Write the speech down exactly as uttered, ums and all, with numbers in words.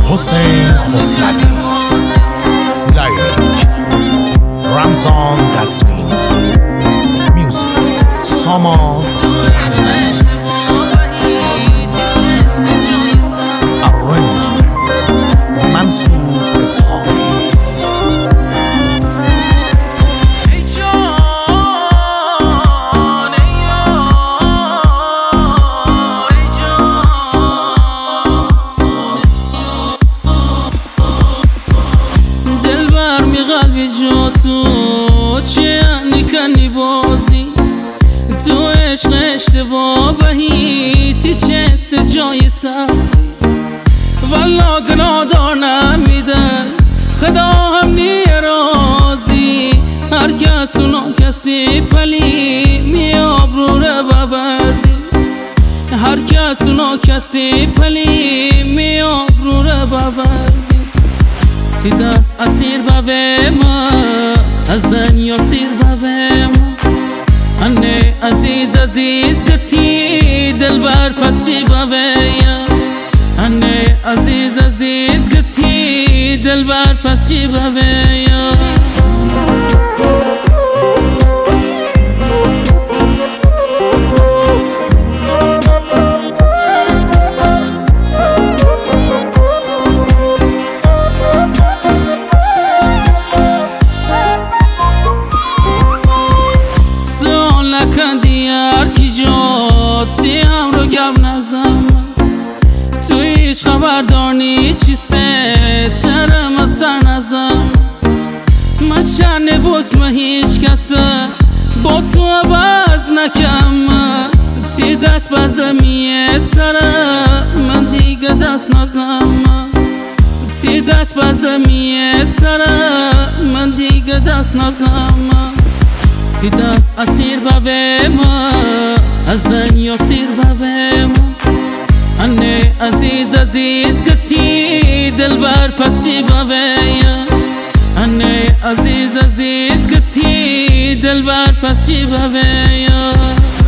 حسین خسروی، لایریک رمضان قزوینی، میوزیک سامان محمدی، ارنجمنت منصور اسحاقی. تو چه یعنی کنی بازی تو عشق اشتباه بهیتی چه سجای تفری والا گناه نمیدن خدا هم نیرازی هر کس اونا کسی پلی می آبرو رو ببردی هر کس اونا کسی پلی می آبرو رو ببردی تی دست اسیر بوه ما از دنیا سیر بوه ما انه عزیز عزیز گتی دل بر پس چی بوه یا انه عزیز عزیز گتی دل بر پس چی بوه یا سی هم رو گم نزم تو هیچ خبردار نی چی سه ترم از سر نزم من چند نبوس من هیچ کسه با تو عوض نکم تی دست بزمیه سرم من دیگه دست نزم تی دست بزمیه سرم من دیگه دست نزم تی دست اسیر بوه ما از دنیا سیر بوه ما انه عزیز عزیز گتی دل بر پس چی بوه یا انه عزیز عزیز گتی دل بر پس چی بوه یا